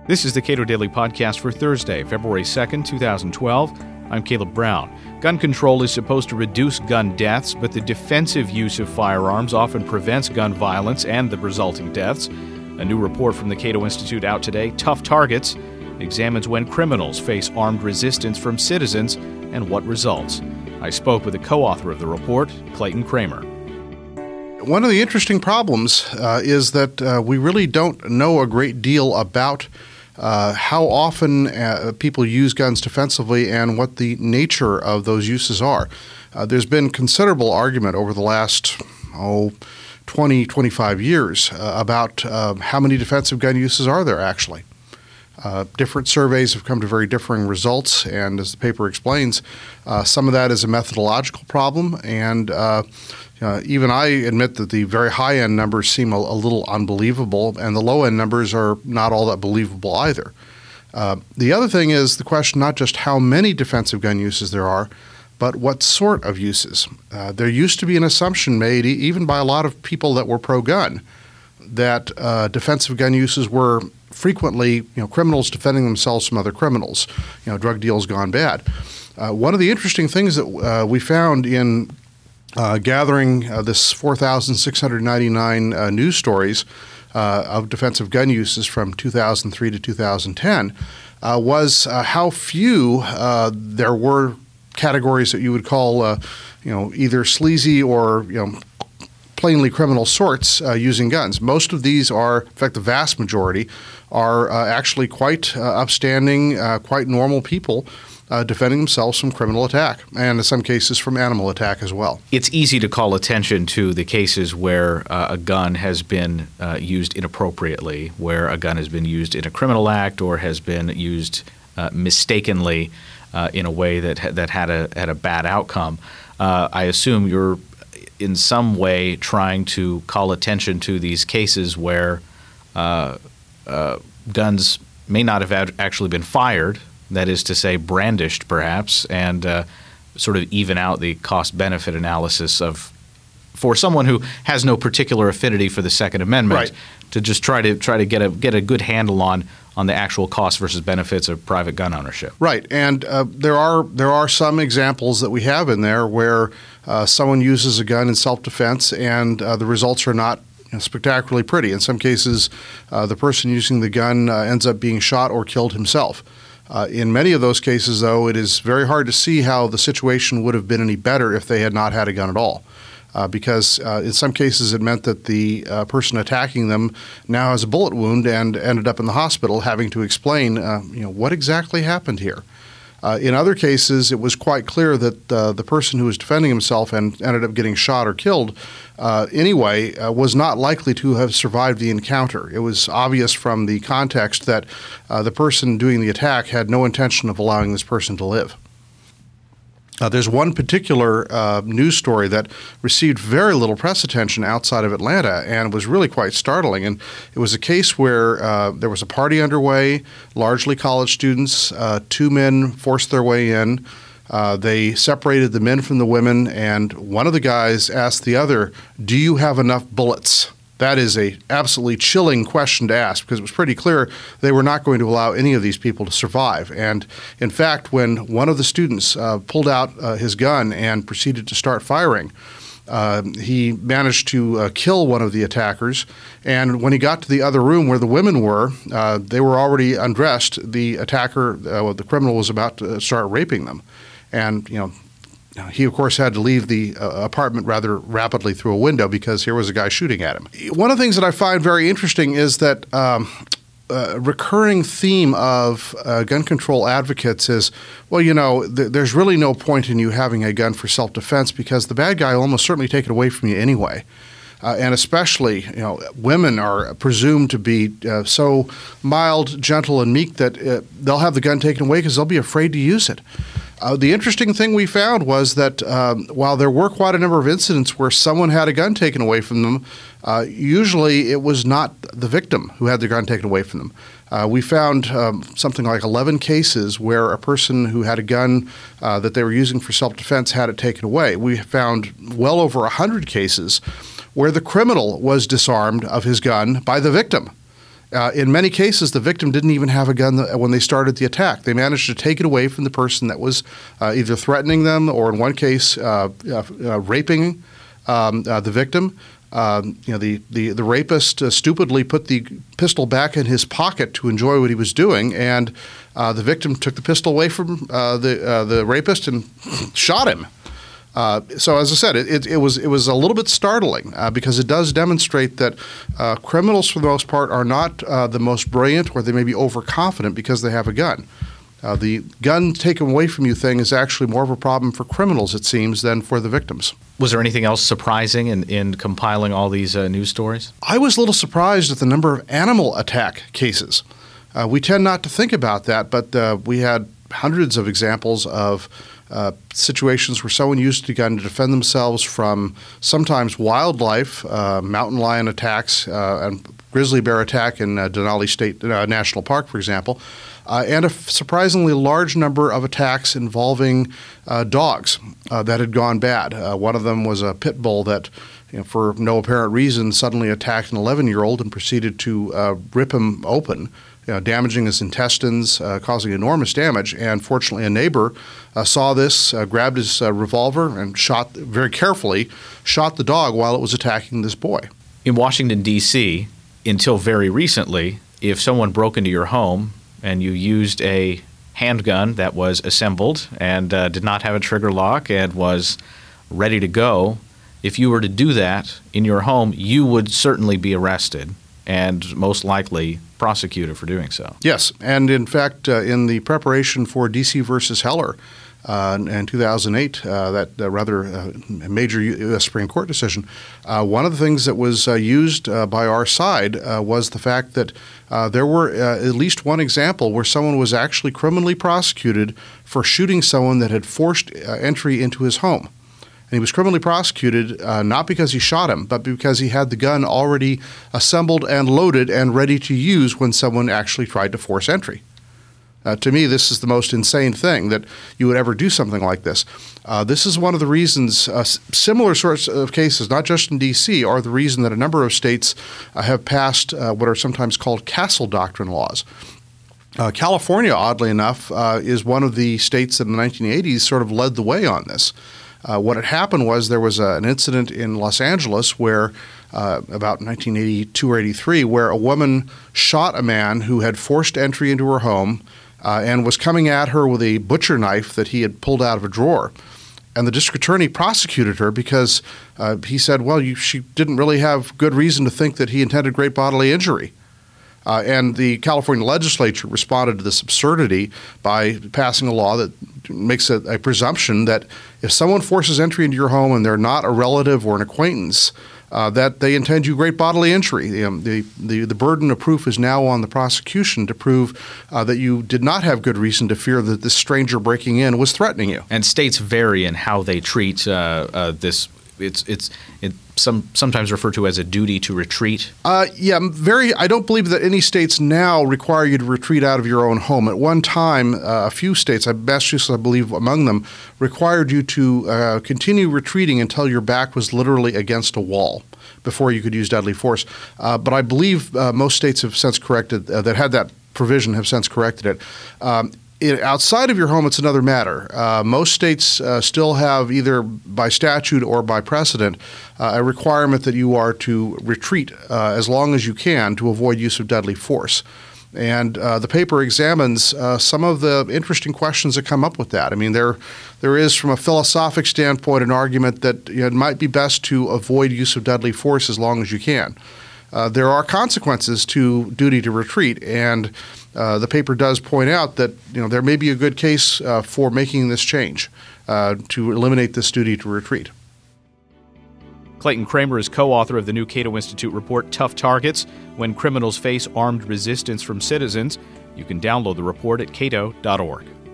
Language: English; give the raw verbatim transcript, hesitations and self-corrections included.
This is the Cato Daily Podcast for Thursday, February second, twenty twelve. I'm Caleb Brown. Gun control is supposed to reduce gun deaths, but the defensive use of firearms often prevents gun violence and the resulting deaths. A new report from the Cato Institute out today, Tough Targets, examines when criminals face armed resistance from citizens and what results. I spoke with the co-author of the report, Clayton Kramer. One of the interesting problems uh, is that uh, we really don't know a great deal about uh, how often uh, people use guns defensively and what the nature of those uses are. Uh, there's been considerable argument over the last, oh, twenty, twenty-five years uh, about uh, how many defensive gun uses are there actually. Uh, different surveys have come to very differing results, and as the paper explains, uh, some of that is a methodological problem, and uh, uh, even I admit that the very high-end numbers seem a, a little unbelievable, and the low-end numbers are not all that believable either. Uh, the other thing is the question not just how many defensive gun uses there are, but what sort of uses. Uh, there used to be an assumption made, e- even by a lot of people that were pro-gun, that uh, defensive gun uses were frequently, you know, criminals defending themselves from other criminals, you know, drug deals gone bad. Uh, one of the interesting things that uh, we found in uh, gathering uh, this four thousand six hundred ninety-nine uh, news stories uh, of defensive gun uses from two thousand three to two thousand ten uh, was uh, how few uh, there were categories that you would call, uh, you know, either sleazy or, you know, plainly criminal sorts uh, using guns. Most of these are, in fact, the vast majority, are uh, actually quite uh, upstanding, uh, quite normal people uh, defending themselves from criminal attack, and in some cases from animal attack as well. It's easy to call attention to the cases where uh, a gun has been uh, used inappropriately, where a gun has been used in a criminal act or has been used uh, mistakenly uh, in a way that ha- that had a had a bad outcome. Uh, I assume you're in some way trying to call attention to these cases where uh, uh, guns may not have ad- actually been fired, that is to say brandished perhaps, and uh, sort of even out the cost-benefit analysis of, for someone who has no particular affinity for the Second Amendment, right, to just try to try to get a get a good handle on on the actual costs versus benefits of private gun ownership. Right, and uh, there are there are some examples that we have in there where uh, someone uses a gun in self-defense and uh, the results are not, you know, spectacularly pretty. In some cases, uh, the person using the gun uh, ends up being shot or killed himself. Uh, in many of those cases, though, it is very hard to see how the situation would have been any better if they had not had a gun at all. Uh, because uh, in some cases it meant that the uh, person attacking them now has a bullet wound and ended up in the hospital having to explain, uh, you know, what exactly happened here. Uh, in other cases, it was quite clear that uh, the person who was defending himself and ended up getting shot or killed uh, anyway uh, was not likely to have survived the encounter. It was obvious from the context that uh, the person doing the attack had no intention of allowing this person to live. Uh, there's one particular uh, news story that received very little press attention outside of Atlanta and was really quite startling. And it was a case where uh, there was a party underway, largely college students. Uh, two men forced their way in. Uh, they separated the men from the women, and one of the guys asked the other, "Do you have enough bullets?" That is a absolutely chilling question to ask because it was pretty clear they were not going to allow any of these people to survive. And in fact, when one of the students uh, pulled out uh, his gun and proceeded to start firing, uh, he managed to uh, kill one of the attackers. And when he got to the other room where the women were, uh, they were already undressed. The attacker, uh, the criminal, was about to start raping them. And, you know, he, of course, had to leave the uh, apartment rather rapidly through a window because here was a guy shooting at him. One of the things that I find very interesting is that um, a recurring theme of uh, gun control advocates is, well, you know, th- there's really no point in you having a gun for self-defense because the bad guy will almost certainly take it away from you anyway. Uh, and especially, you know, women are presumed to be uh, so mild, gentle, and meek that uh, they'll have the gun taken away because they'll be afraid to use it. Uh, the interesting thing we found was that um, while there were quite a number of incidents where someone had a gun taken away from them, uh, usually it was not the victim who had the gun taken away from them. Uh, we found um, something like eleven cases where a person who had a gun uh, that they were using for self-defense had it taken away. We found well over one hundred cases where the criminal was disarmed of his gun by the victim. Uh, in many cases, the victim didn't even have a gun when they started the attack. They managed to take it away from the person that was uh, either threatening them or, in one case, uh, uh, uh, raping um, uh, the victim. Um, you know, the the the rapist uh, stupidly put the pistol back in his pocket to enjoy what he was doing, and uh, the victim took the pistol away from uh, the uh, the rapist and shot him. Uh, so, as I said, it, it, it was it was a little bit startling uh, because it does demonstrate that uh, criminals, for the most part, are not uh, the most brilliant, or they may be overconfident because they have a gun. Uh, the gun taken away from you thing is actually more of a problem for criminals, it seems, than for the victims. Was there anything else surprising in, in compiling all these uh, news stories? I was a little surprised at the number of animal attack cases. Uh, we tend not to think about that, but uh, we had hundreds of examples of uh, situations where someone used a gun to defend themselves from sometimes wildlife, uh, mountain lion attacks, uh, and grizzly bear attack in uh, Denali State uh, National Park, for example, uh, and a surprisingly large number of attacks involving uh, dogs uh, that had gone bad. Uh, one of them was a pit bull that, you know, for no apparent reason, suddenly attacked an eleven-year-old and proceeded to uh, rip him open, you know, damaging his intestines, uh, causing enormous damage. And fortunately, a neighbor uh, saw this, uh, grabbed his uh, revolver, and shot very carefully, shot the dog while it was attacking this boy. In Washington, D C, until very recently, if someone broke into your home and you used a handgun that was assembled and uh, did not have a trigger lock and was ready to go, if you were to do that in your home, you would certainly be arrested and most likely prosecuted for doing so. Yes, and in fact, uh, in the preparation for D C versus Heller uh, in two thousand eight, uh, that uh, rather uh, major U S Supreme Court decision, uh, one of the things that was uh, used uh, by our side uh, was the fact that uh, there were uh, at least one example where someone was actually criminally prosecuted for shooting someone that had forced uh, entry into his home. And he was criminally prosecuted uh, not because he shot him, but because he had the gun already assembled and loaded and ready to use when someone actually tried to force entry. Uh, to me, this is the most insane thing, that you would ever do something like this. Uh, this is one of the reasons uh, similar sorts of cases, not just in D C, are the reason that a number of states uh, have passed uh, what are sometimes called castle doctrine laws. Uh, California, oddly enough, uh, is one of the states that in the nineteen eighties sort of led the way on this. Uh, what had happened was there was a, an incident in Los Angeles where uh, about nineteen eighty-two or eighty-three, where a woman shot a man who had forced entry into her home uh, and was coming at her with a butcher knife that he had pulled out of a drawer. And the district attorney prosecuted her because uh, he said, well, you, she didn't really have good reason to think that he intended great bodily injury. Uh, and the California legislature responded to this absurdity by passing a law that makes it a presumption that if someone forces entry into your home and they're not a relative or an acquaintance, uh, that they intend you great bodily injury. Um, the, the, the burden of proof is now on the prosecution to prove uh, that you did not have good reason to fear that this stranger breaking in was threatening you. And states vary in how they treat uh, uh, this. It's it's it some sometimes referred to as a duty to retreat. Uh, yeah, very. I don't believe that any states now require you to retreat out of your own home. At one time, uh, a few states, Massachusetts, I believe, among them, required you to uh, continue retreating until your back was literally against a wall before you could use deadly force. Uh, but I believe uh, most states have since corrected uh, that had that provision have since corrected it. Um, It, outside of your home, it's another matter. Uh, most states uh, still have, either by statute or by precedent, uh, a requirement that you are to retreat uh, as long as you can to avoid use of deadly force. And uh, the paper examines uh, some of the interesting questions that come up with that. I mean, there, there is, from a philosophic standpoint, an argument that, you know, it might be best to avoid use of deadly force as long as you can. Uh, there are consequences to duty to retreat, and uh, the paper does point out that, you know, there may be a good case uh, for making this change uh, to eliminate this duty to retreat. Clayton Kramer is co-author of the new Cato Institute report, Tough Targets: When Criminals Face Armed Resistance from Citizens. You can download the report at cato dot org.